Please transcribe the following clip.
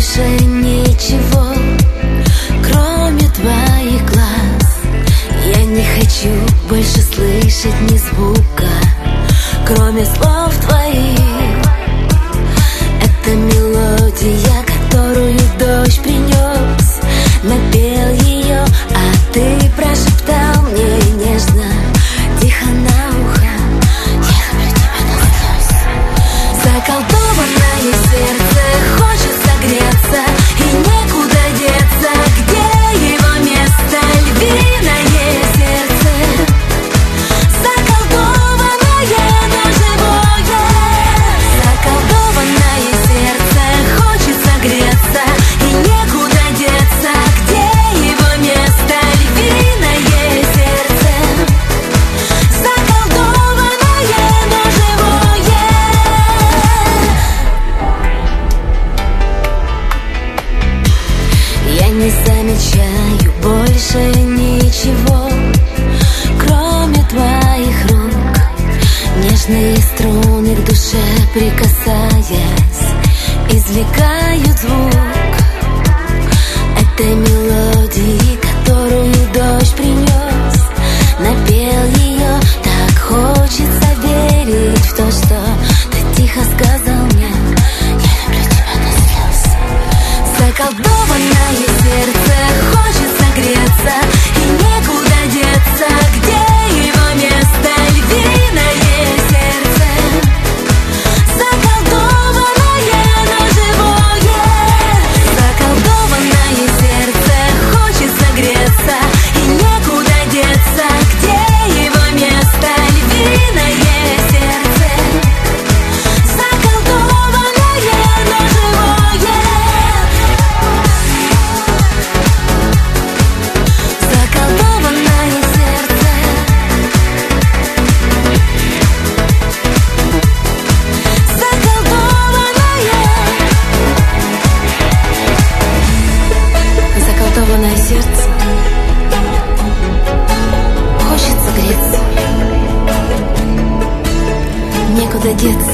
больше ничего, кроме твоих глаз. Я не хочу больше слышать ни звука, кроме слов твоих. Это мелодия, которую дождь принес, напел ее, а ты прошептал мне нежно, тихо на ухо: я люблю тебя до слез. Заколдованное сердце хочет согреться, и некуда деться, где его место, львиное сердце. Заколдованное, но живое. Заколдованное сердце хочет согреться, и некуда деться, где его место, львиное сердце. Заколдованное, но живое. Я не замечаю больше ничего, кроме твоих рук. Нежные струны к душе прикасаясь, извлекают звук этой мелодии, которую дождь принес, напел ее. Так хочется верить в то, что ты тихо сказал мне: я люблю тебя до слез. Заколдованное сердце хочет согреться, и некуда деться, где его место, львиное сердце. Заколдованное, но живое. Заколдованное сердце хочет согреться, и некуда деться, где его место, львиное сердце. Заколдованное, но живое. Заколдованное сердце. Заколдованное сердце хочет согреться, некуда деться,